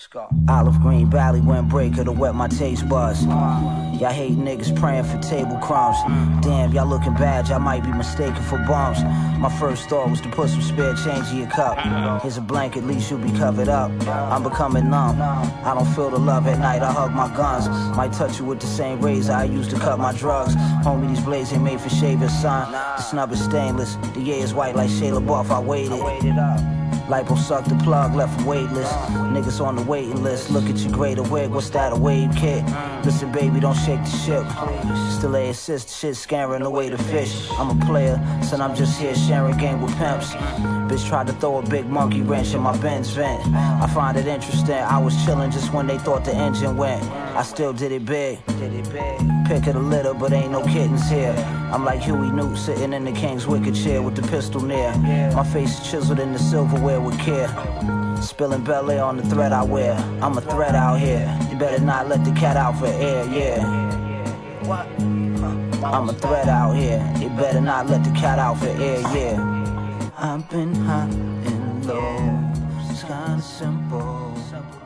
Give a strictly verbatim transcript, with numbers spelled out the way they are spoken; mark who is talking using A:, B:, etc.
A: Olive green valley windbreaker to wet my taste buds. Y'all hate niggas praying for table crumbs. Damn, y'all looking bad, y'all might be mistaken for bums. My first thought was to put some spare change in your cup. Here's a blanket, at least you'll be covered up. I'm becoming numb, I don't feel the love at night, I hug my guns. Might touch you with the same razor I used to cut my drugs. Homie, these blades ain't made for shaving, son. The snub is stainless, the air is white like Shayla Buff, I waited. Lipo sucked the plug, left him weightless. Niggas on the waiting list, look at your greater wig, what's that, a wave kit? Listen baby, don't shake the ship. Still a assist, shit scaring away the fish. I'm a player, son, I'm just here sharing game with pimps. Bitch tried to throw a big monkey wrench in my Benz vent. I find it interesting, I was chilling just when they thought the engine went. I still did it big, pick of the litter, but ain't no kittens here. I'm like Huey Newt sitting in the king's wicker chair with the pistol near. My face is chiseled in the silverware with care. Spilling Bel Air on the thread I wear. I'm a threat out here. You better not let the cat out for air, yeah. I'm a threat out here. You better not let the cat out for air, yeah. I've been high and low. It's kinda simple.